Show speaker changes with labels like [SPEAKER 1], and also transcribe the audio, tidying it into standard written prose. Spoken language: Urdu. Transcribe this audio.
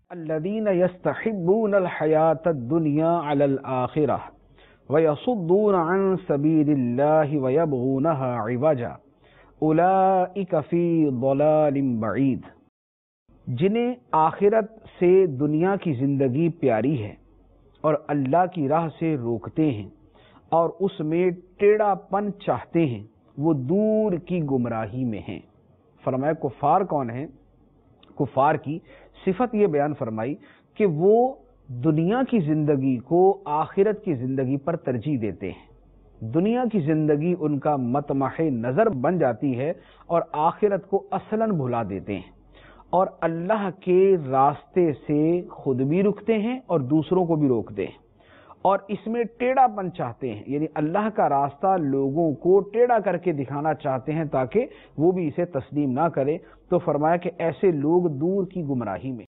[SPEAKER 1] الذین یستحبون الحیاۃ الدنیا علی الآخرہ ویصدون عن سبیل اللہ ویبغونہا عوجا اولئک فی ضلال بعید۔ جنہیں آخرت سے دنیا کی زندگی پیاری ہے اور اللہ کی راہ سے روکتے ہیں اور اس میں ٹیڑھا پن چاہتے ہیں، وہ دور کی گمراہی میں ہیں۔ فرمایا کفار کون ہیں؟ کفار کی صفت یہ بیان فرمائی کہ وہ دنیا کی زندگی کو آخرت کی زندگی پر ترجیح دیتے ہیں۔ دنیا کی زندگی ان کا مطمح نظر بن جاتی ہے اور آخرت کو اصلاً بھلا دیتے ہیں، اور اللہ کے راستے سے خود بھی رکتے ہیں اور دوسروں کو بھی روکتے ہیں، اور اس میں ٹیڑھا پن چاہتے ہیں، یعنی اللہ کا راستہ لوگوں کو ٹیڑھا کر کے دکھانا چاہتے ہیں تاکہ وہ بھی اسے تسلیم نہ کرے۔ تو فرمایا کہ ایسے لوگ دور کی گمراہی میں